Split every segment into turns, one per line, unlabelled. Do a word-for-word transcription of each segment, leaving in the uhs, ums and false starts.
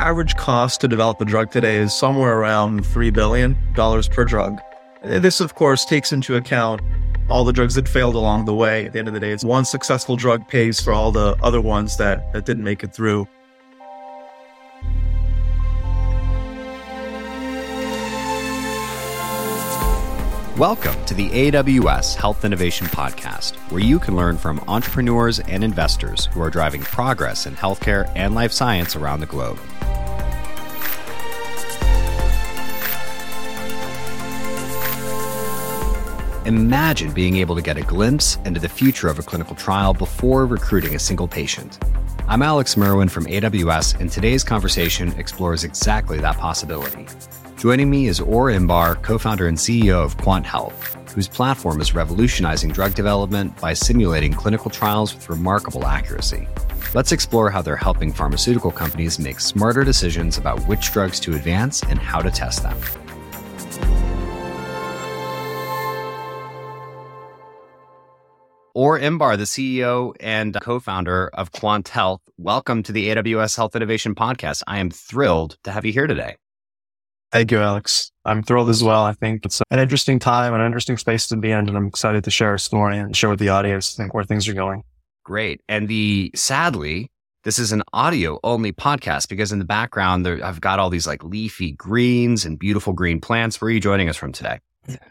average cost to develop a drug today is somewhere around three billion dollars per drug. This, of course, takes into account all the drugs that failed along the way. At the end of the day, it's one successful drug pays for all the other ones that, that didn't make it through.
Welcome to the A W S Health Innovation Podcast, where you can learn from entrepreneurs and investors who are driving progress in healthcare and life science around the globe. Imagine being able to get a glimpse into the future of a clinical trial before recruiting a single patient. I'm Alex Merwin from A W S, and today's conversation explores exactly that possibility. Joining me is Or Inbar, co-founder and C E O of Quant Health, whose platform is revolutionizing drug development by simulating clinical trials with remarkable accuracy. Let's explore how they're helping pharmaceutical companies make smarter decisions about which drugs to advance and how to test them. Or Inbar, the C E O and co-founder of Quant Health, welcome to the A W S Health Innovation Podcast. I am thrilled to have you here today.
Thank you, Alex. I'm thrilled as well. I think it's an interesting time, an interesting space to be in, and I'm excited to share a story and share with the audience, I think, where things are going.
Great. And the sadly, this is an audio-only podcast because in the background, there, I've got all these like leafy greens and beautiful green plants. Where are you joining us from today?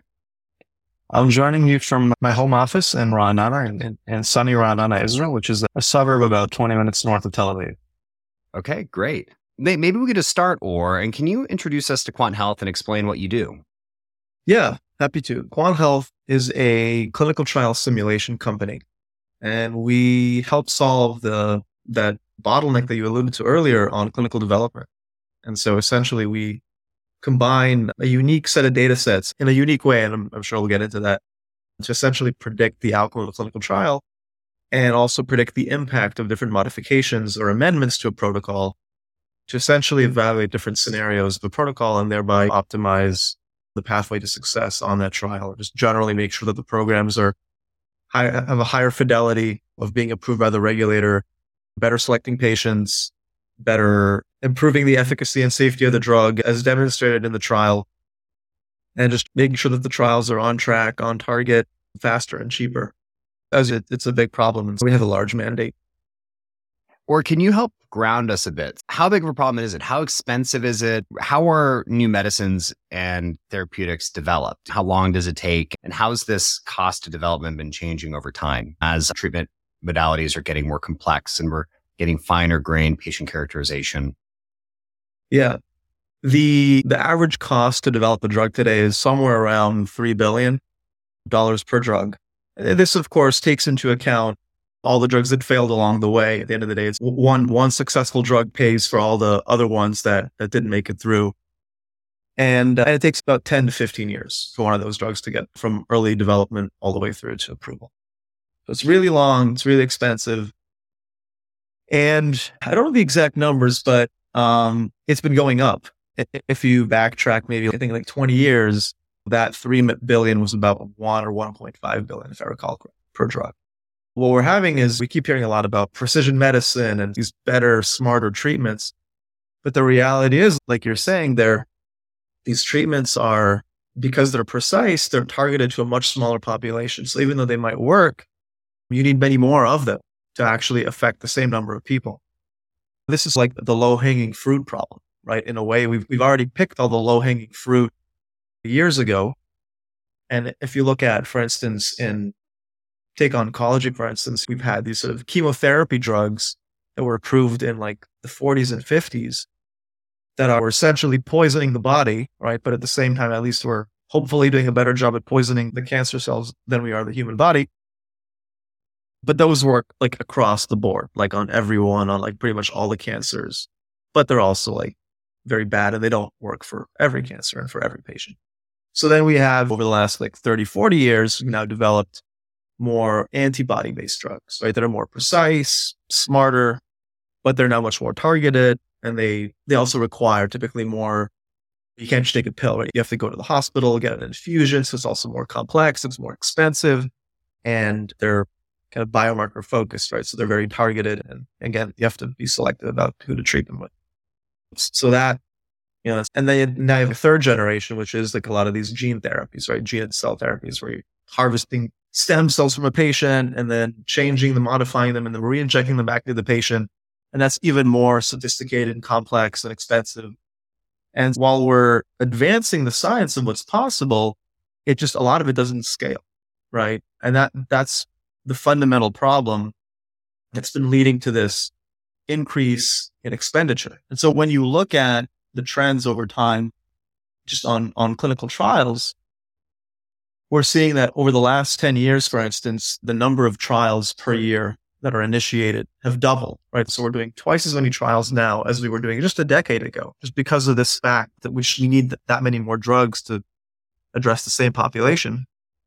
I'm joining you from my home office in Ra'anana, in, in, in sunny Ra'anana, Israel, which is a suburb about twenty minutes north of Tel Aviv.
Okay, great. Maybe we could just start, Or, and can you introduce us to Quant Health and explain what you do?
Yeah, happy to. Quant Health is a clinical trial simulation company, and we help solve the that bottleneck that you alluded to earlier on clinical development. And so essentially we combine a unique set of data sets in a unique way, and I'm, I'm sure we'll get into that, to essentially predict the outcome of a clinical trial and also predict the impact of different modifications or amendments to a protocol to essentially evaluate different scenarios of the protocol and thereby optimize the pathway to success on that trial, or just generally make sure that the programs are high, have a higher fidelity of being approved by the regulator, better selecting patients, better improving the efficacy and safety of the drug as demonstrated in the trial, and just making sure that the trials are on track, on target, faster and cheaper, as it, it's a big problem. And so we have a large mandate.
Or can you help ground us a bit? How big of a problem is it? How expensive is it? How are new medicines and therapeutics developed? How long does it take? And how's this cost to development been changing over time as treatment modalities are getting more complex and we're getting finer grained patient characterization?
Yeah. The the average cost to develop a drug today is somewhere around three billion dollars per drug. This, of course, takes into account all the drugs that failed along the way. At the end of the day, it's one one successful drug pays for all the other ones that, that didn't make it through. And, uh, and it takes about ten to fifteen years for one of those drugs to get from early development all the way through to approval. So it's really long, it's really expensive. And I don't know the exact numbers, but um, it's been going up. If you backtrack maybe, I think like twenty years, that three billion was about one or one point five billion, if I recall, per drug. What we're having is we keep hearing a lot about precision medicine and these better, smarter treatments. But the reality is, like you're saying there, these treatments are, because they're precise, they're targeted to a much smaller population. So even though they might work, you need many more of them to actually affect the same number of people. This is like the low-hanging fruit problem, right? In a way, we've we've already picked all the low-hanging fruit years ago. And if you look at, for instance, in take oncology, for instance, we've had these sort of chemotherapy drugs that were approved in like the forties and fifties that are essentially poisoning the body, right? But at the same time, at least we're hopefully doing a better job at poisoning the cancer cells than we are the human body. But those work like across the board, like on everyone, on like pretty much all the cancers. But they're also like very bad and they don't work for every cancer and for every patient. So then we have over the last like thirty, forty years, we've now developed more antibody-based drugs, right? That are more precise, smarter, but they're now much more targeted. And they, they also require typically more, you can't just take a pill, right? You have to go to the hospital, get an infusion. So it's also more complex, it's more expensive, and they're kind of biomarker focused, right? So they're very targeted. And again, you have to be selective about who to treat them with. So that, you know, and then now you have a third generation, which is like a lot of these gene therapies, right? Gene and cell therapies where you're harvesting stem cells from a patient and then changing them, modifying them, and then re-injecting them back to the patient. And that's even more sophisticated and complex and expensive. And while we're advancing the science of what's possible, it just, a lot of it doesn't scale, right? And that that's the fundamental problem that's been leading to this increase in expenditure. And so when you look at the trends over time, just on, on clinical trials, we're seeing that over the last ten years, for instance, the number of trials per year that are initiated have doubled, right? So we're doing twice as many trials now as we were doing just a decade ago, just because of this fact that we, sh- we need th- that many more drugs to address the same population.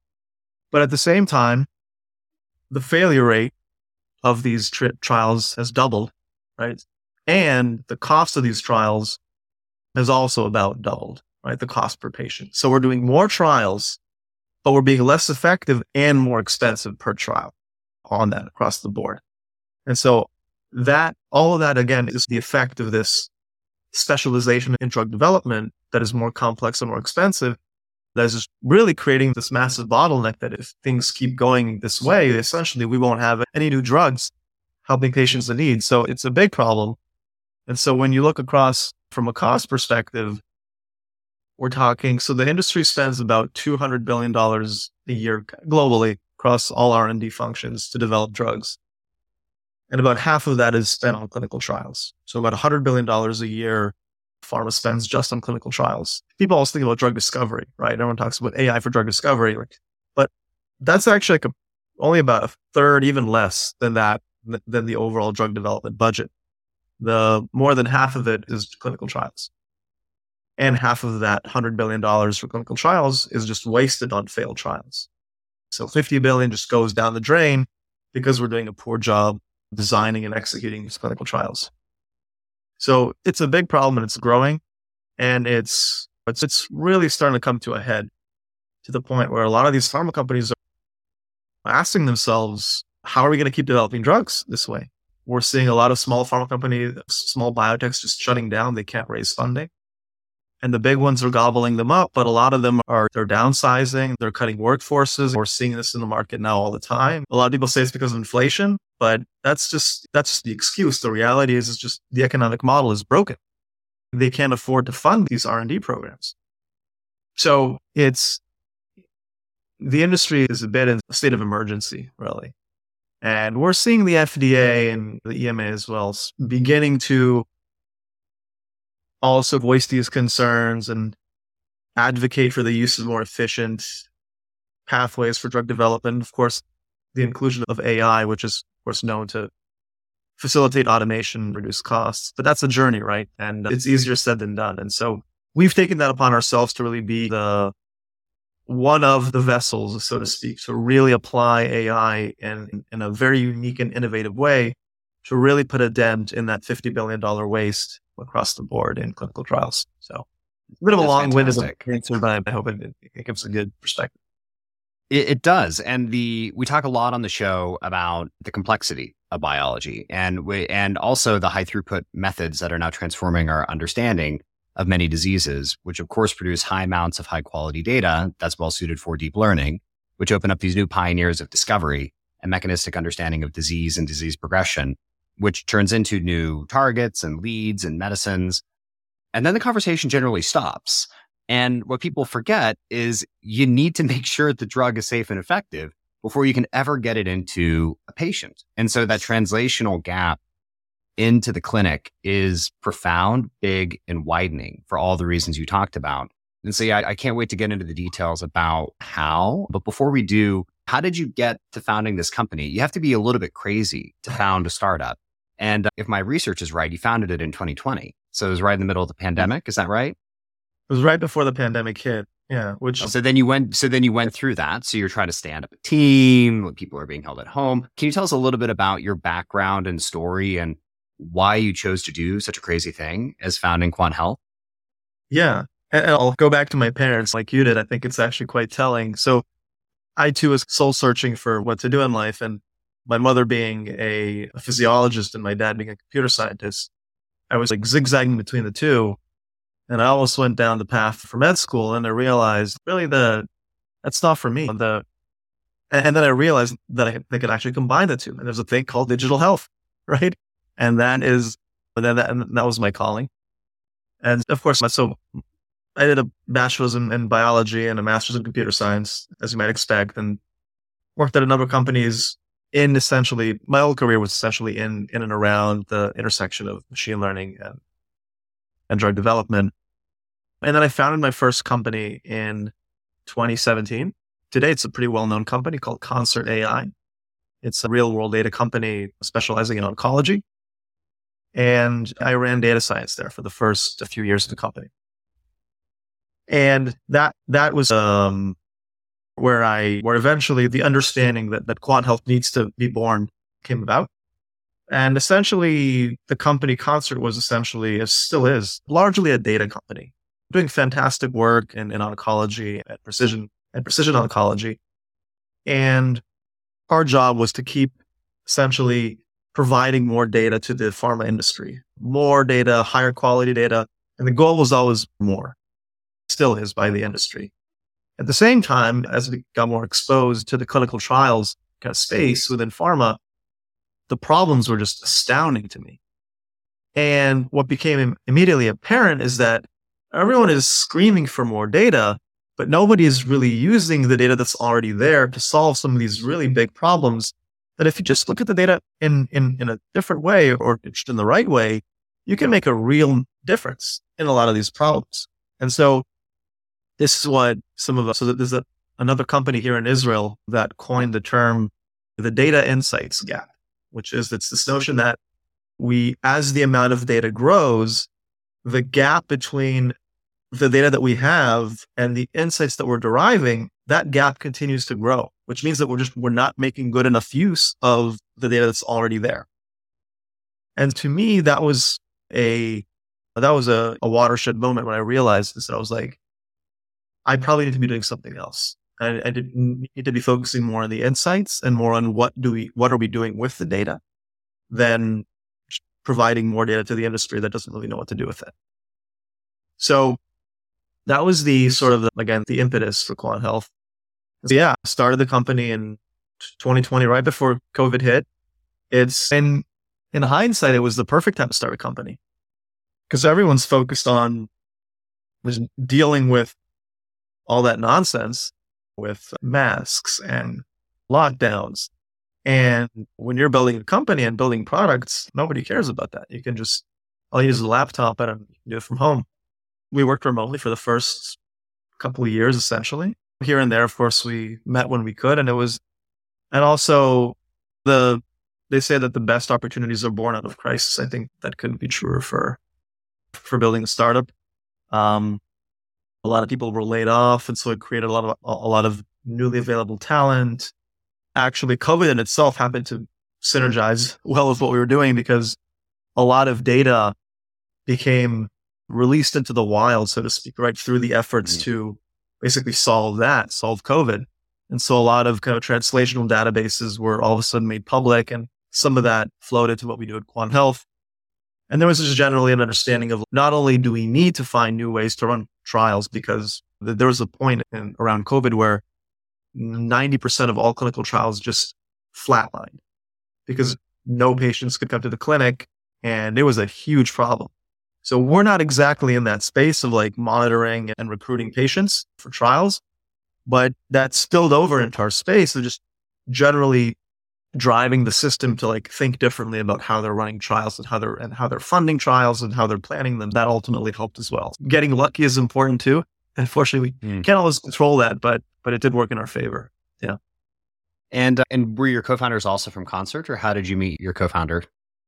But at the same time, the failure rate of these tri- trials has doubled, right? And the cost of these trials has also about doubled, right? The cost per patient. So we're doing more trials, but we're being less effective and more expensive per trial on that across the board. And so that, all of that again is the effect of this specialization in drug development that is more complex and more expensive. That is just really creating this massive bottleneck that if things keep going this way, essentially we won't have any new drugs helping patients in need. So it's a big problem. And so when you look across from a cost perspective, we're talking, so the industry spends about two hundred billion dollars a year globally across all R and D functions to develop drugs. And about half of that is spent on clinical trials. So about one hundred billion dollars a year pharma spends just on clinical trials. People always think about drug discovery, right? Everyone talks about A I for drug discovery, but that's actually like a, only about a third, even less than that, than the overall drug development budget. The more than half of it is clinical trials. And half of that one hundred billion dollars for clinical trials is just wasted on failed trials. So fifty billion dollars just goes down the drain because we're doing a poor job designing and executing these clinical trials. So it's a big problem and it's growing, and it's, it's, it's really starting to come to a head to the point where a lot of these pharma companies are asking themselves, how are we going to keep developing drugs this way? We're seeing a lot of small pharma companies, small biotechs just shutting down. They can't raise funding. And the big ones are gobbling them up, but a lot of them are, they're downsizing, they're cutting workforces. We're seeing this in the market now all the time. A lot of people say it's because of inflation, but that's just, that's just the excuse. The reality is, it's just the economic model is broken. They can't afford to fund these R and D programs. So it's, the industry is a bit in a state of emergency, really. And we're seeing the F D A and the E M A as well beginning to also voice these concerns and advocate for the use of more efficient pathways for drug development. Of course, the inclusion of A I, which is, of course, known to facilitate automation, reduce costs. But that's a journey, right? And it's easier said than done. And so we've taken that upon ourselves to really be the one of the vessels, so to speak, to really apply A I in, in a very unique and innovative way to really put a dent in that fifty billion dollars waste across the board in clinical trials. So it's a bit of a long-winded answer, but I hope it, it gives a good perspective.
It, it does. And the, we talk a lot on the show about the complexity of biology and we, and also the high throughput methods that are now transforming our understanding of many diseases, which of course produce high amounts of high quality data that's well suited for deep learning, which open up these new pioneers of discovery and mechanistic understanding of disease and disease progression, which turns into new targets and leads and medicines. And then the conversation generally stops. And what people forget is you need to make sure the drug is safe and effective before you can ever get it into a patient. And so that translational gap into the clinic is profound, big, and widening for all the reasons you talked about. And so, yeah, I can't wait to get into the details about how. But before we do, how did you get to founding this company? You have to be a little bit crazy to found a startup. And if my research is right, you founded it in twenty twenty. So it was right in the middle of the pandemic. Is that right?
It was right before the pandemic hit. Yeah. Which
so then you went, so then you went through that. So you're trying to stand up a team when people are being held at home. Can you tell us a little bit about your background and story and why you chose to do such a crazy thing as founding Quant Health?
Yeah. And I'll go back to my parents like you did. I think it's actually quite telling. So I too was soul searching for what to do in life. And my mother being a, a physiologist and my dad being a computer scientist, I was like zigzagging between the two. And I almost went down the path for med school, and I realized really the, that's not for me. The, and then I realized that I, they could actually combine the two. And there's a thing called digital health, right? And that is, that, that, and that was my calling. And of course, so I did a bachelor's in, in biology and a master's in computer science, as you might expect, and worked at a number of companies in essentially, my whole career was essentially in, in and around the intersection of machine learning and, and drug development. And then I founded my first company in twenty seventeen. Today, it's a pretty well-known company called Concert A I. It's a real-world data company specializing in oncology. And I ran data science there for the first few years of the company. And that that was um, where I, where eventually the understanding that, that quant health needs to be born came about. And essentially, the company Concert was essentially, it still is, largely a data company, doing fantastic work in, in oncology and precision and precision oncology. And our job was to keep essentially providing more data to the pharma industry, more data, higher quality data. And the goal was always more, still is by the industry. At the same time, as we got more exposed to the clinical trials kind of space within pharma, the problems were just astounding to me. And what became immediately apparent is that everyone is screaming for more data, but nobody is really using the data that's already there to solve some of these really big problems that if you just look at the data in, in, in a different way or just in the right way, you can make a real difference in a lot of these problems. And so this is what some of us, so there's a, another company here in Israel that coined the term the data insights gap, which is it's this notion that we, as the amount of data grows, the gap between the data that we have and the insights that we're deriving, that gap continues to grow, which means that we're just, we're not making good enough use of the data that's already there. And to me, that was a, that was a, a watershed moment when I realized this. I was like, I probably need to be doing something else. I, I did need to be focusing more on the insights and more on what do we, what are we doing with the data than providing more data to the industry that doesn't really know what to do with it. So that was the sort of, the, again, the impetus for Quant Health. So yeah, started the company in twenty twenty, right before COVID hit. It's, in, in hindsight, it was the perfect time to start a company because everyone's focused on was dealing with all that nonsense with masks and lockdowns. And when you're building a company and building products, nobody cares about that. You can just, all you use a laptop and you can do it from home. We worked remotely for the first couple of years, essentially. Here and there, of course, we met when we could. And it was, and also the, they say that the best opportunities are born out of crisis. I think that couldn't be truer for, for building a startup. Um, a lot of people were laid off. And so it created a lot of, a lot of newly available talent. Actually, COVID in itself happened to synergize well with what we were doing because a lot of data became released into the wild, so to speak, right through the efforts mm-hmm. to basically solve that, solve COVID. And so a lot of kind of translational databases were all of a sudden made public, and some of that flowed into what we do at Quant Health. And there was just generally an understanding of not only do we need to find new ways to run trials, because there was a point in, around COVID where ninety percent of all clinical trials just flatlined because no patients could come to the clinic, and it was a huge problem. So we're not exactly in that space of like monitoring and recruiting patients for trials, but that spilled over into our space of just generally driving the system to like think differently about how they're running trials and how they're and how they're funding trials and how they're planning them. That ultimately helped as well. Getting lucky is important too. Unfortunately, we mm. can't always control that, but but it did work in our favor. Yeah.
And uh, and were your co-founders also from Concert, or how did you meet your co-founder?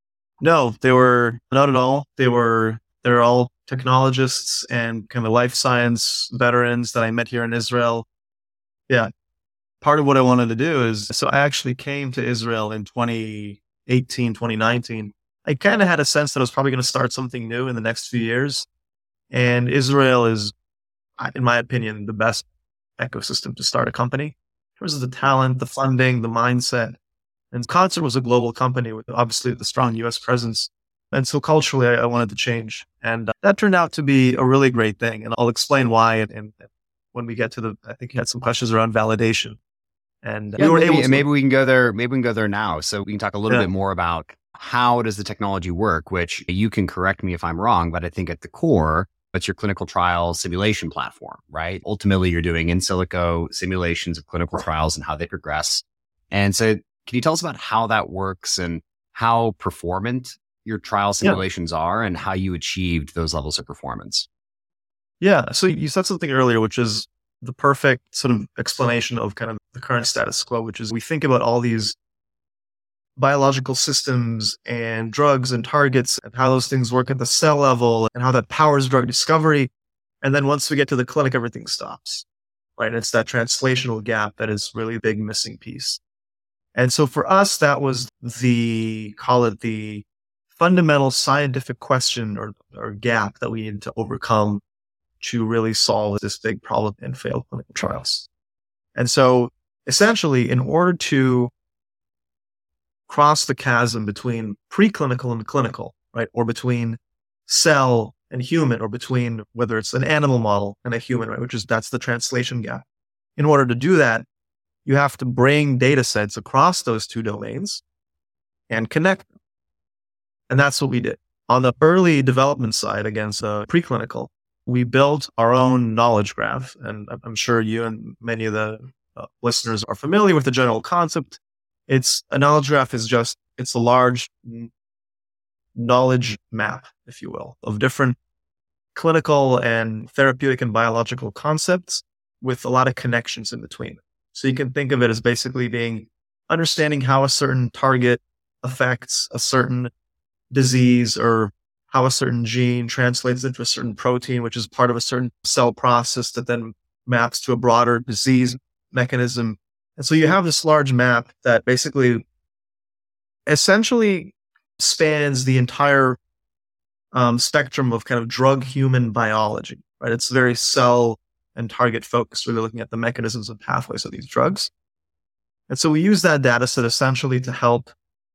No, they were not at all. They were they're all technologists and kind of life science veterans that I met here in Israel. Yeah. Part of what I wanted to do is, so I actually came to Israel in twenty eighteen, twenty nineteen. I kind of had a sense that I was probably going to start something new in the next few years. And Israel is, in my opinion, the best ecosystem to start a company. In terms of the talent, the funding, the mindset. And Concert was a global company with obviously the strong U S presence. And so culturally, I, I wanted to change. And uh, that turned out to be a really great thing. And I'll explain why. And, and when we get to the, I think you had some questions around validation. And
yeah,
we were
maybe,
able to,
maybe we can go there. Maybe we can go there now. So we can talk a little
yeah.
bit more about how does the technology work, which you can correct me if I'm wrong, but I think at the core, it's your clinical trial simulation platform, right? Ultimately, you're doing in silico simulations of clinical trials and how they progress. And so can you tell us about how that works and how performant your trial simulations yeah. are and how you achieved those levels of performance?
Yeah. So you said something earlier, which is the perfect sort of explanation of kind of the current status quo, which is we think about all these biological systems and drugs and targets and how those things work at the cell level and how that powers drug discovery. And then once we get to the clinic, everything stops, right? It's that translational gap that is really a big missing piece. And so for us, that was the, call it the fundamental scientific question or, or gap that we needed to overcome to really solve this big problem in failed clinical trials. And so essentially, in order to cross the chasm between preclinical and clinical, right? Or between cell and human, or between whether it's an animal model and a human, right? Which is, that's the translation gap. In order to do that, you have to bring data sets across those two domains and connect them. And that's what we did. On the early development side against uh, preclinical, we built our own knowledge graph. And I'm sure you and many of the uh, listeners are familiar with the general concept. It's a knowledge graph is just, it's a large knowledge map, if you will, of different clinical and therapeutic and biological concepts with a lot of connections in between. So you can think of it as basically being understanding how a certain target affects a certain disease, or how a certain gene translates into a certain protein, which is part of a certain cell process that then maps to a broader disease mechanism. And so you have this large map that basically essentially spans the entire um, spectrum of kind of drug-human biology, right? It's very cell and target focused, really looking at the mechanisms and pathways of these drugs. And so we use that data set essentially to help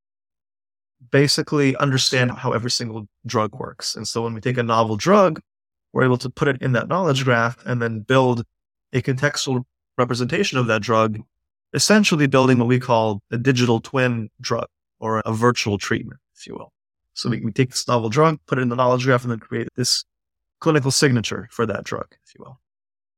basically understand how every single drug works. And so when we take a novel drug, we're able to put it in that knowledge graph and then build a contextual representation of that drug, essentially building what we call a digital twin drug, or a virtual treatment, if you will. So we, we take this novel drug, put it in the knowledge graph, and then create this clinical signature for that drug, if you will.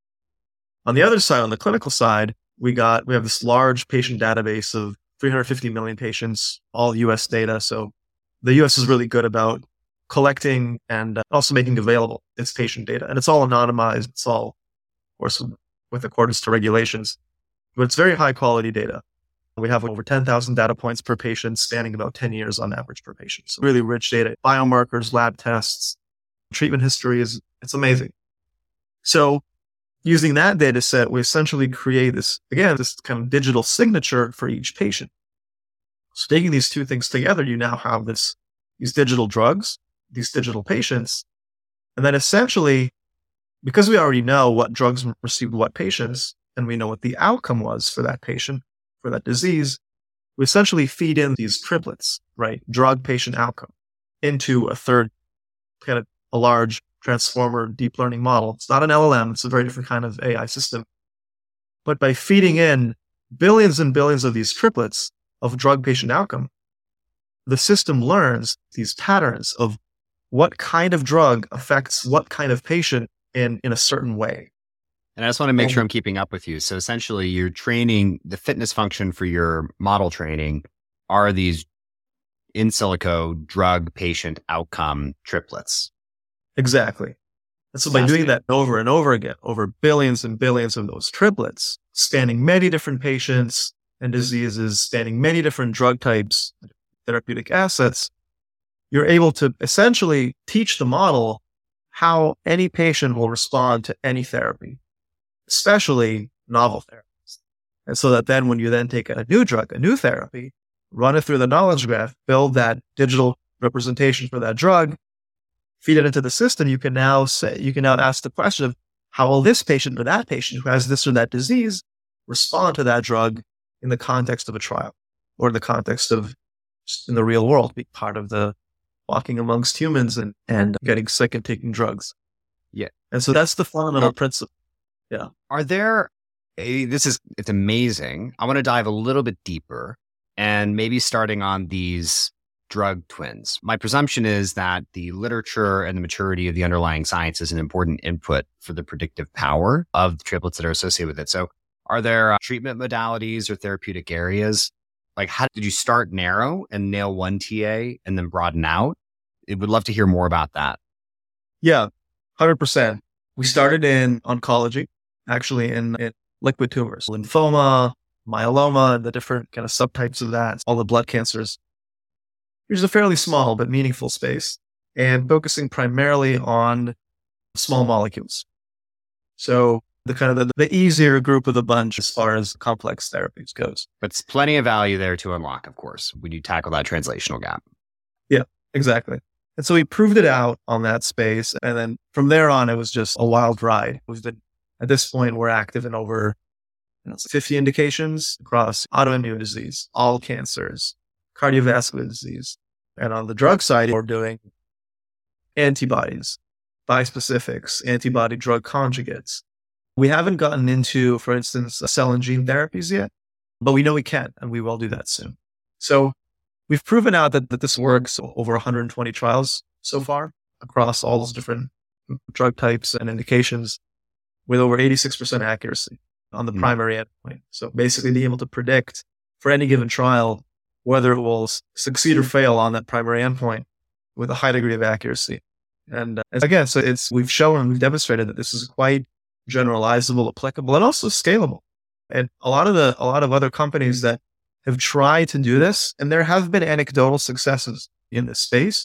On the other side, on the clinical side, we got, we have this large patient database of three hundred fifty million patients, all U S data. So the U S is really good about collecting and uh, also making available its patient data. And it's all anonymized. It's all, of course, with accordance to regulations, but it's very high quality data. We have over ten thousand data points per patient, spanning about ten years on average per patient. So really rich data, biomarkers, lab tests, treatment history is, it's amazing. So using that data set, we essentially create this, again, this kind of digital signature for each patient. So taking these two things together, you now have this, these digital drugs, these digital patients. And then essentially, because we already know what drugs received what patients, and we know what the outcome was for that patient, for that disease, we essentially feed in these triplets, right? Drug, patient, outcome into a third kind of a large transformer deep learning model. It's not an L L M. It's a very different kind of A I system. But by feeding in billions and billions of these triplets of drug, patient, outcome, the system learns these patterns of what kind of drug affects what kind of patient in, in a certain way.
And I just want to make sure I'm keeping up with you. So essentially, you're training the fitness function for your model training are these in silico drug, patient, outcome triplets.
Exactly. And so by doing that over and over again, over billions and billions of those triplets, spanning many different patients and diseases, spanning many different drug types, therapeutic assets, you're able to essentially teach the model how any patient will respond to any therapy, especially novel therapies. And so that then when you then take a new drug, a new therapy, run it through the knowledge graph, build that digital representation for that drug, feed it into the system, you can now say, you can now ask the question of how will this patient or that patient who has this or that disease respond to that drug in the context of a trial, or in the context of just in the real world, be part of the walking amongst humans and, and getting sick and taking drugs.
Yeah.
And so that's the fundamental principle. Yeah.
Are there, eh, this is, it's amazing. I want to dive a little bit deeper and maybe starting on these drug twins. My presumption is that the literature and the maturity of the underlying science is an important input for the predictive power of the triplets that are associated with it. So are there uh, treatment modalities or therapeutic areas? Like, how did you start narrow and nail one T A and then broaden out? I would love to hear more about that.
Yeah, one hundred percent. We started in oncology, actually in, in liquid tumors, lymphoma, myeloma, and the different kind of subtypes of that, all the blood cancers. There's a fairly small but meaningful space, and focusing primarily on small molecules. So the kind of the, the easier group of the bunch as far as complex therapies goes.
But it's plenty of value there to unlock, of course, when you tackle that translational gap.
Yeah, exactly. And so we proved it out on that space. And then from there on, it was just a wild ride. We've been, at this point, we're active in over you know, fifty indications across autoimmune disease, all cancers, cardiovascular disease. And on the drug side, we're doing antibodies, bispecifics, antibody drug conjugates. We haven't gotten into, for instance, cell and gene therapies yet, but we know we can, and we will do that soon. So we've proven out that, that this works over one hundred twenty trials so far across all those different drug types and indications with over eighty-six percent accuracy on the mm. primary endpoint. So basically being able to predict for any given trial whether it will succeed or fail on that primary endpoint with a high degree of accuracy. And uh, again, so it's, we've shown, we've demonstrated that this is quite generalizable, applicable, and also scalable. And a lot of the, a lot of other companies that have tried to do this, and there have been anecdotal successes in this space.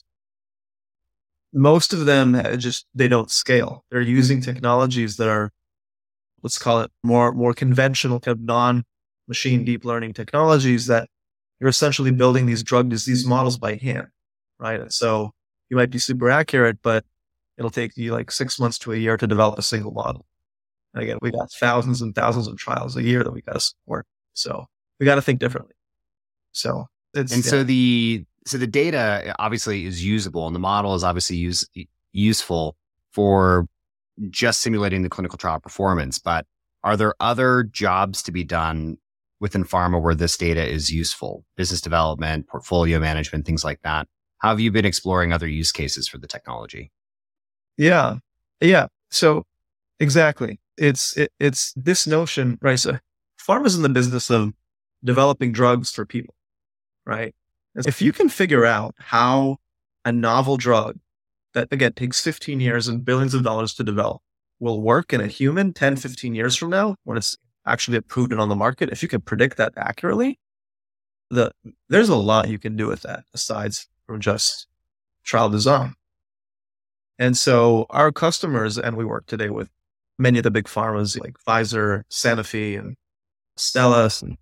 Most of them just, they don't scale. They're using technologies that are, let's call it more, more conventional kind of non-machine deep learning technologies that you're essentially building these drug disease models by hand, right? And so you might be super accurate, but it'll take you like six months to a year to develop a single model. And again, we got thousands and thousands of trials a year that we got to support. So we got to think differently. So it's,
and
yeah.
so the, so the data obviously is usable and the model is obviously use, useful for just simulating the clinical trial performance, but are there other jobs to be done within pharma where this data is useful? Business development, portfolio management, things like that. How have you been exploring other use cases for the technology?
Yeah. Yeah. So exactly. It's, it, it's this notion, right? So pharma's in the business of developing drugs for people, right? If you can figure out how a novel drug that again takes fifteen years and billions of dollars to develop will work in a human ten, fifteen years from now, when it's actually approved and on the market, if you can predict that accurately, the, there's a lot you can do with that aside from just trial design. And so our customers, and we work today with many of the big pharmas like Pfizer, Sanofi, and Astellas, and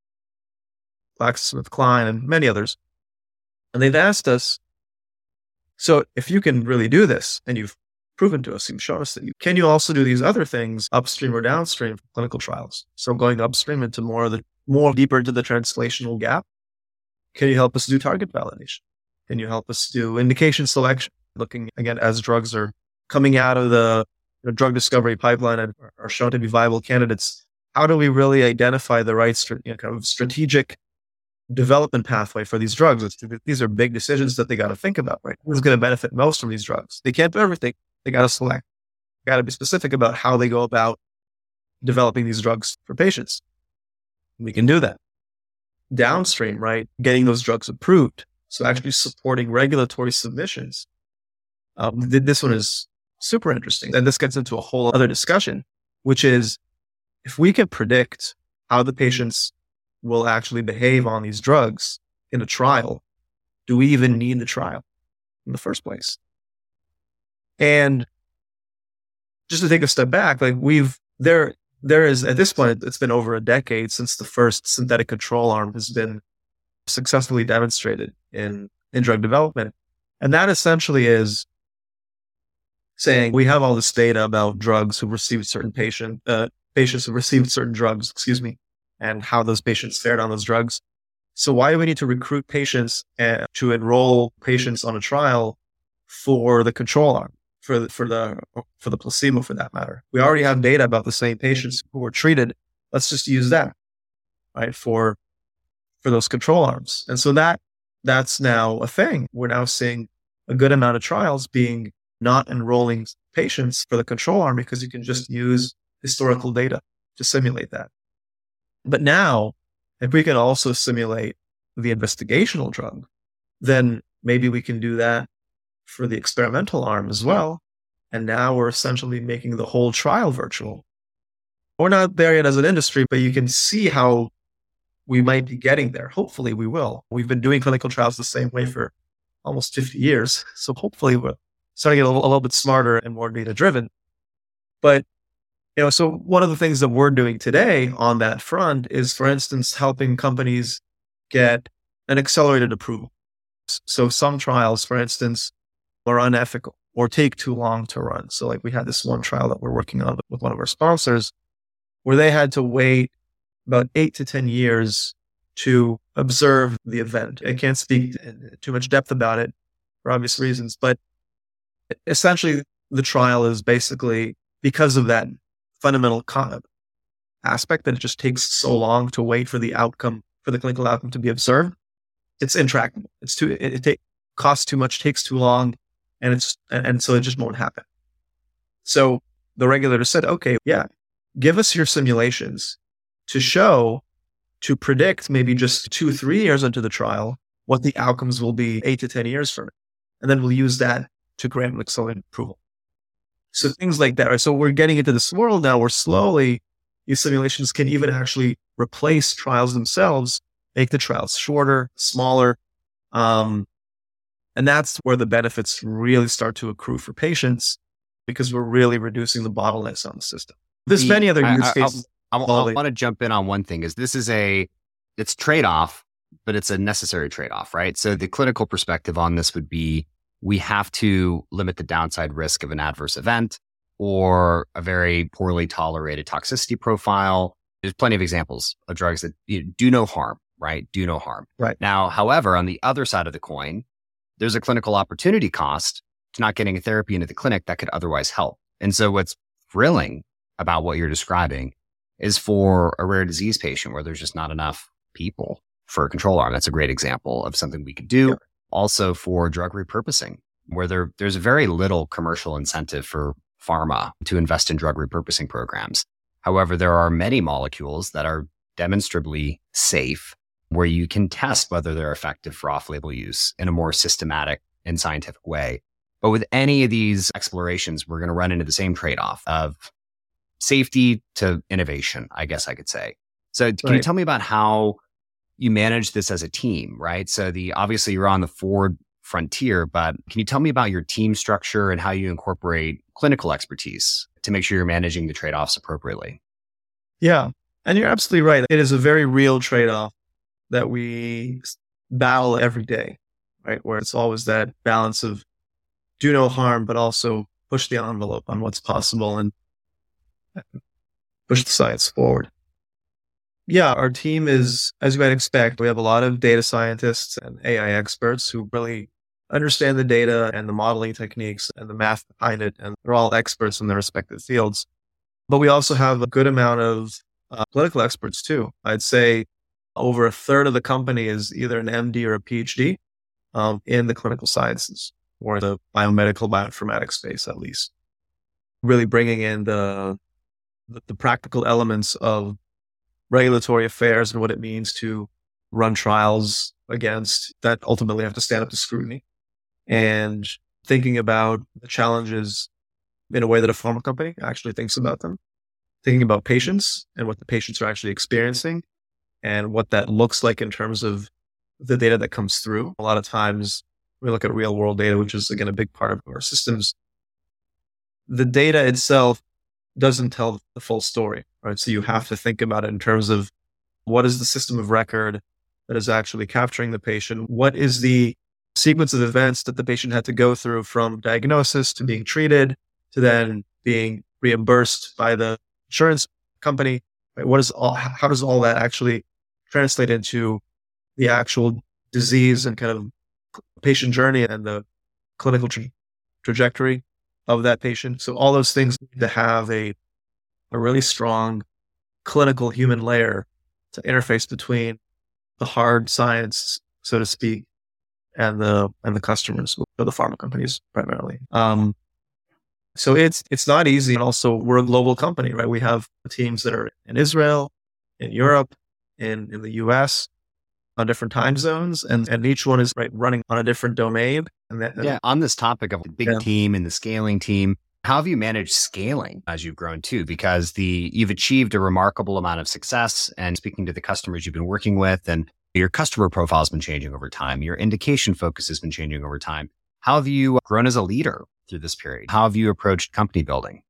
GlaxoSmithKline, and many others. And they've asked us, so if you can really do this, and you've proven to us, you've shown us that you can, you also do these other things upstream or downstream from clinical trials? So going upstream into more of the, more deeper into the translational gap, can you help us do target validation? Can you help us do indication selection? Looking again, as drugs are coming out of the you know, drug discovery pipeline and are shown to be viable candidates, how do we really identify the right you know, kind of strategic development pathway for these drugs? These are big decisions that they got to think about, right? Who's going to benefit most from these drugs? They can't do everything. They got to select. Got to be specific about how they go about developing these drugs for patients. We can do that. Downstream, right? Getting those drugs approved. So actually supporting regulatory submissions. Um, this one is super interesting. And this gets into a whole other discussion, which is if we can predict how the patients will actually behave on these drugs in a trial, do we even need the trial in the first place? And just to take a step back, like we've, there, there is, at this point, it's been over a decade since the first synthetic control arm has been successfully demonstrated in, in drug development. And that essentially is saying we have all this data about drugs who received certain patient, uh, patients who received certain drugs, excuse me, and how those patients fared on those drugs. So why do we need to recruit patients and to enroll patients on a trial for the control arm, for the, for the, for the placebo for that matter? We already have data about the same patients who were treated. Let's just use that, right? For, for those control arms. And so that, that's now a thing. We're now seeing a good amount of trials being not enrolling patients for the control arm because you can just use historical data to simulate that. But now, if we can also simulate the investigational drug, then maybe we can do that for the experimental arm as well. And now we're essentially making the whole trial virtual. We're not there yet as an industry, but you can see how we might be getting there. Hopefully we will. We've been doing clinical trials the same way for almost fifty years. So hopefully we're starting to get a little, a little bit smarter and more data driven. But, you know, so one of the things that we're doing today on that front is, for instance, helping companies get an accelerated approval. So some trials, for instance, are unethical or take too long to run. So like we had this one trial that we're working on with one of our sponsors where they had to wait about eight to ten years to observe the event. I can't speak in too much depth about it for obvious reasons, but essentially the trial is basically because of that fundamental con- aspect that it just takes so long to wait for the outcome, for the clinical outcome to be observed. It's intractable. It's too, it, it take, costs too much, takes too long, and it's, and, and so it just won't happen. So the regulator said, okay, yeah, give us your simulations to show, to predict maybe just two, three years into the trial, what the outcomes will be eight to ten years from it. And then we'll use that to grant an accelerated approval. So things like that. Right? So we're getting into this world now where slowly these simulations can even actually replace trials themselves, make the trials shorter, smaller. Um, and that's where the benefits really start to accrue for patients because we're really reducing the bottlenecks on the system. There's
the,
many other
I,
use
I,
cases.
I, I, I want to jump in on one thing is this is a, it's trade-off, but it's a necessary trade-off, right? So the clinical perspective on this would be, we have to limit the downside risk of an adverse event or a very poorly tolerated toxicity profile. There's plenty of examples of drugs that you know, do no harm, right? Do no harm.
Right.
Now, however, on the other side of the coin, there's a clinical opportunity cost to not getting a therapy into the clinic that could otherwise help. And so what's thrilling about what you're describing is for a rare disease patient where there's just not enough people for a control arm. That's a great example of something we could do. Yeah. Also for drug repurposing, where there, there's very little commercial incentive for pharma to invest in drug repurposing programs. However, there are many molecules that are demonstrably safe where you can test whether they're effective for off-label use in a more systematic and scientific way. But with any of these explorations, we're going to run into the same trade-off of safety to innovation, I guess I could say. So can right. you tell me about how you manage this as a team, right? So the obviously you're on the forward frontier, but can you tell me about your team structure and how you incorporate clinical expertise to make sure you're managing the trade-offs appropriately?
Yeah, and you're absolutely right. It is a very real trade-off that we battle every day, right? Where it's always that balance of do no harm, but also push the envelope on what's possible and push the science forward. Yeah, our team is, as you might expect, we have a lot of data scientists and A I experts who really understand the data and the modeling techniques and the math behind it. And they're all experts in their respective fields. But we also have a good amount of uh, clinical experts too. I'd say over a third of the company is either an M D or a P H D um, in the clinical sciences or the biomedical bioinformatics space, at least. Really bringing in the, the, the practical elements of regulatory affairs and what it means to run trials against that ultimately have to stand up to scrutiny, and thinking about the challenges in a way that a pharma company actually thinks about them, thinking about patients and what the patients are actually experiencing and what that looks like in terms of the data that comes through. A lot of times we look at real world data, which is again a big part of our systems. The data itself doesn't tell the full story, right? So you have to think about it in terms of what is the system of record that is actually capturing the patient? What is the sequence of events that the patient had to go through from diagnosis to being treated to then being reimbursed by the insurance company? Right? What is all, how does all that actually translate into the actual disease and kind of patient journey and the clinical tra- trajectory of that patient. So all those things need to have a, a really strong clinical human layer to interface between the hard science, so to speak, and the and the customers, or the pharma companies primarily. Um, so it's it's not easy, and also we're a global company, right? We have teams that are in Israel, in Europe, in in the U S, on different time zones, and and each one is right running on a different domain. And that,
Yeah, on this topic of the big
Yeah.
team and the scaling team, how have you managed scaling as you've grown too? Because the you've achieved a remarkable amount of success, and speaking to the customers you've been working with, and your customer profile has been changing over time. Your indication focus has been changing over time. How have you grown as a leader through this period? How have you approached company building?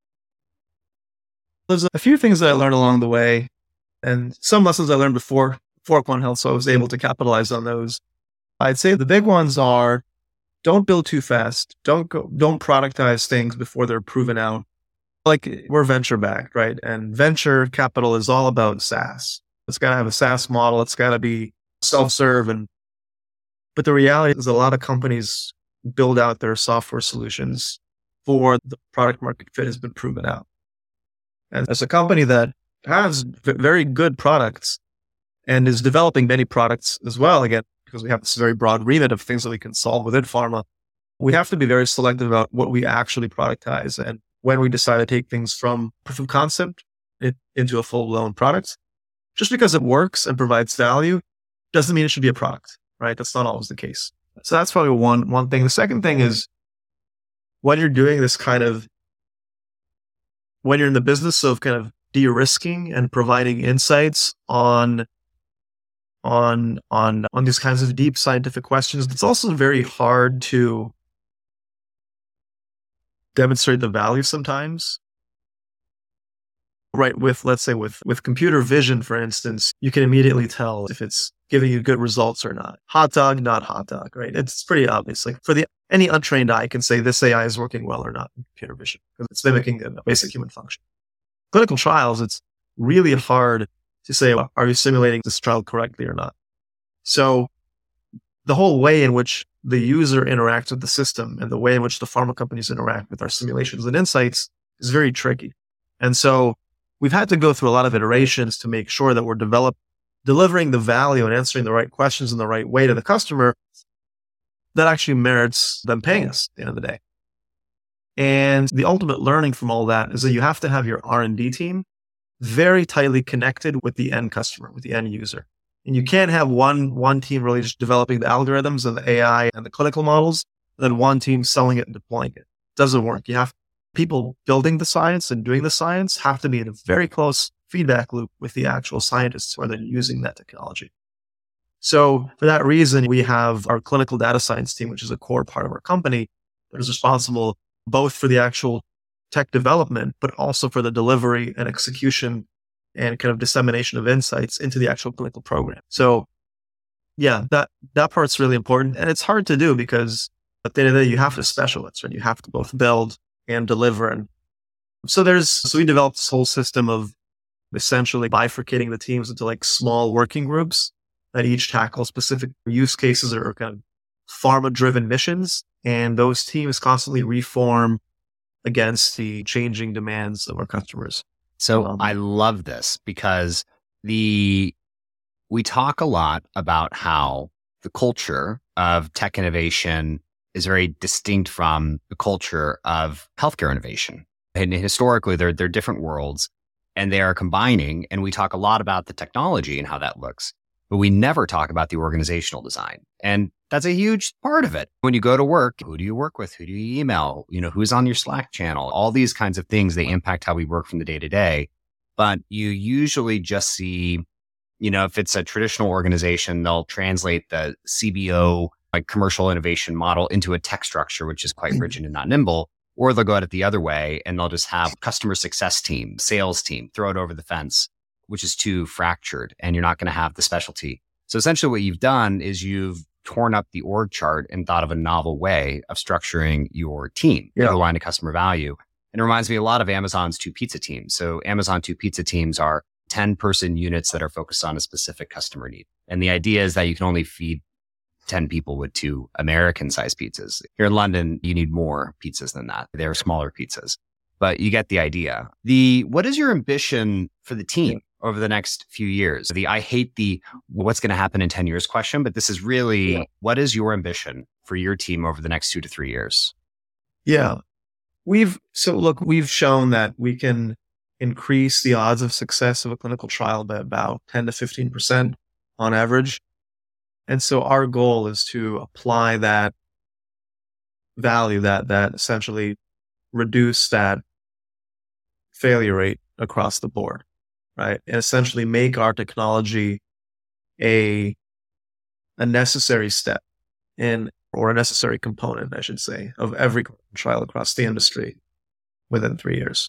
There's a few things that I learned along the way, and some lessons I learned before before Quant Health, so I was able to capitalize on those. I'd say the big ones are: don't build too fast. Don't go, don't productize things before they're proven out. Like, we're venture backed, right? And venture capital is all about SaaS. It's got to have a SaaS model. It's got to be self-serve. And, but the reality is a lot of companies build out their software solutions for the product market fit has been proven out. And as a company that has v- very good products and is developing many products as well, again, because we have this very broad remit of things that we can solve within pharma, we have to be very selective about what we actually productize and when we decide to take things from proof of concept it, into a full-blown product. Just because it works and provides value doesn't mean it should be a product, right? That's not always the case. So that's probably one, one thing. The second thing is, when you're doing this kind of, when you're in the business of kind of de-risking and providing insights on on on on these kinds of deep scientific questions, it's also very hard to demonstrate the value sometimes. Right, with, let's say, with with computer vision, for instance, you can immediately tell if it's giving you good results or not. Hot dog, not hot dog, right? It's pretty obvious. Like, for the any untrained eye can say this A I is working well or not in computer vision, because it's mimicking a basic human function. Clinical trials, it's really hard to say, well, are you simulating this trial correctly or not? So the whole way in which the user interacts with the system and the way in which the pharma companies interact with our simulations and insights is very tricky. And so we've had to go through a lot of iterations to make sure that we're develop, delivering the value and answering the right questions in the right way to the customer that actually merits them paying us at the end of the day. And the ultimate learning from all that is that you have to have your R and D team very tightly connected with the end customer, with the end user. And you can't have one, one team really just developing the algorithms and the A I and the clinical models, and then one team selling it and deploying it. It doesn't work. You have people building the science and doing the science have to be in a very close feedback loop with the actual scientists who are then using that technology. So for that reason, we have our clinical data science team, which is a core part of our company, that is responsible both for the actual tech development, but also for the delivery and execution and kind of dissemination of insights into the actual clinical program. So yeah, that, that part's really important. And it's hard to do because at the end of the day, you have to specialize, right? You have to both build and deliver. And so there's, so we developed this whole system of essentially bifurcating the teams into like small working groups that each tackle specific use cases or kind of pharma driven missions. And those teams constantly reform against the changing demands of our customers.
So
Um,
I love this because the we talk a lot about how the culture of tech innovation is very distinct from the culture of healthcare innovation. And historically, they're, they're different worlds and they are combining. And we talk a lot about the technology and how that looks, but we never talk about the organizational design. And that's a huge part of it. When you go to work, who do you work with? Who do you email? You know, who's on your Slack channel? All these kinds of things, they impact how we work from the day to day. But you usually just see, you know, if it's a traditional organization, they'll translate the C B O, like commercial innovation model, into a tech structure, which is quite rigid and not nimble. Or they'll go at it the other way and they'll just have customer success team, sales team, throw it over the fence, which is too fractured and you're not going to have the specialty. So essentially what you've done is you've torn up the org chart and thought of a novel way of structuring your team
Yeah.
to align to customer value. And it reminds me a lot of Amazon's two pizza teams. So Amazon two pizza teams are ten person units that are focused on a specific customer need. And the idea is that you can only feed ten people with two American sized pizzas. Here in London, you need more pizzas than that. They're smaller pizzas, but you get the idea. The, what is your ambition for the team over the next few years? The, I hate the what's going to happen in ten years question, but this is really, yeah. What is your ambition for your team over the next two to three years?
Yeah. We've, so look, we've shown that we can increase the odds of success of a clinical trial by about ten to fifteen percent on average. And so our goal is to apply that value, that, that essentially reduce that failure rate across the board, right? And essentially make our technology a, a necessary step in, or a necessary component, I should say, of every trial across the industry within three years.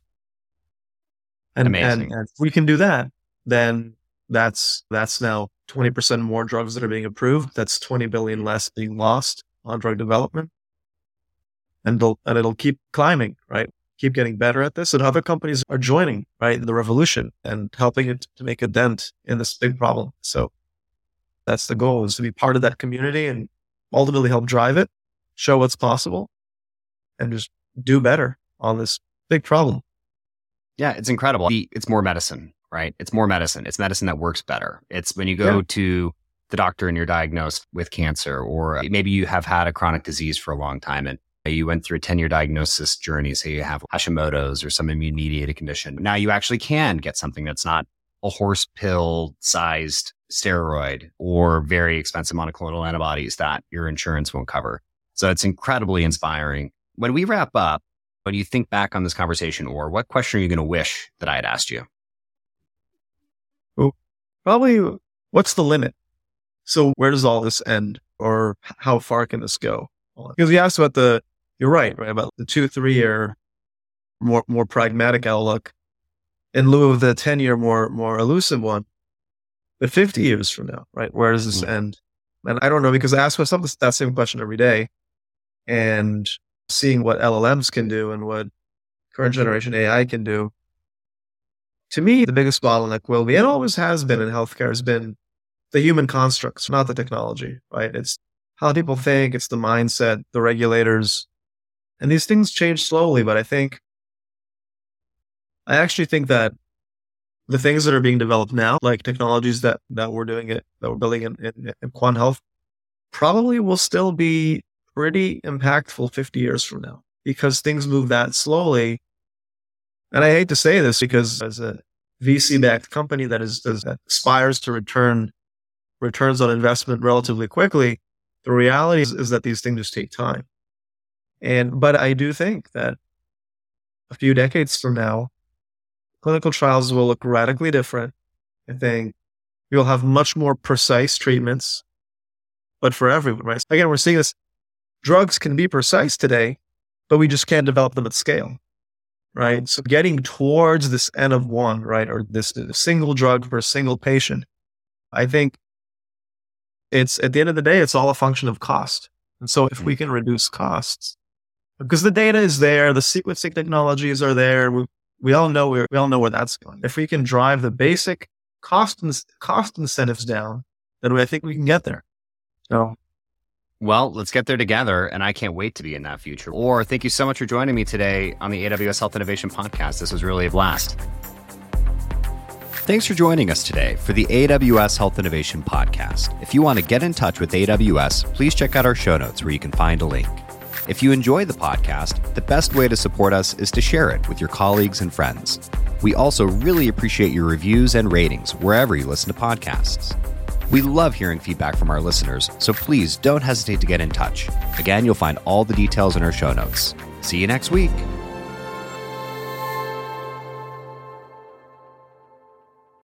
And,
Amazing.
and, and if we can do that, then that's, that's now twenty percent more drugs that are being approved. That's twenty billion less being lost on drug development. And it'll, and it'll keep climbing, right? Keep getting better at this. And other companies are joining, right, the revolution and helping it to make a dent in this big problem. So that's the goal, is to be part of that community and ultimately help drive it, show what's possible, and just do better on this big problem.
Yeah, it's incredible. It's more medicine, right? It's more medicine. It's medicine that works better. It's when you go yeah. to the doctor and you're diagnosed with cancer, or maybe you have had a chronic disease for a long time and you went through a ten-year diagnosis journey. Say you have Hashimoto's or some immune-mediated condition. Now you actually can get something that's not a horse pill-sized steroid or very expensive monoclonal antibodies that your insurance won't cover. So it's incredibly inspiring. When we wrap up, when you think back on this conversation, or what question are you going to wish that I had asked you?
Well, probably, what's the limit? So where does all this end, or how far can this go? Because you asked about the, you're right, right, about the two, three year, more more pragmatic outlook in lieu of the ten year, more more elusive one. But fifty years from now, right, where does this mm-hmm. end? And I don't know, because I ask myself that same question every day, and seeing what L L Ms can do and what current generation A I can do. To me, the biggest bottleneck will be, and always has been in healthcare, has been the human constructs, not the technology, right? It's how people think, it's the mindset, the regulators, and these things change slowly. But I think, I actually think that the things that are being developed now, like technologies that, that we're doing it, that we're building in, in, in quant health, probably will still be pretty impactful fifty years from now, because things move that slowly. And I hate to say this, because as a V C-backed company that is that aspires to return returns on investment relatively quickly, the reality is, is that these things just take time. And but I do think that a few decades from now, clinical trials will look radically different. I think you'll have much more precise treatments, but for everyone, right? Again, we're seeing this. Drugs can be precise today, but we just can't develop them at scale, right? So getting towards this N of one, right, or this single drug for a single patient, I think it's, at the end of the day, it's all a function of cost. And so if we can reduce costs, because the data is there, the sequencing technologies are there, we, we all know where, we all know where that's going. If we can drive the basic cost and cost incentives down, then I think we can get there. So.
Well, let's get there together, and I can't wait to be in that future. Or thank you so much for joining me today on the A W S Health Innovation Podcast. This was really a blast. Thanks for joining us today for the A W S Health Innovation Podcast. If you want to get in touch with A W S, please check out our show notes where you can find a link. If you enjoy the podcast, the best way to support us is to share it with your colleagues and friends. We also really appreciate your reviews and ratings wherever you listen to podcasts. We love hearing feedback from our listeners, so please don't hesitate to get in touch. Again, you'll find all the details in our show notes. See you next week.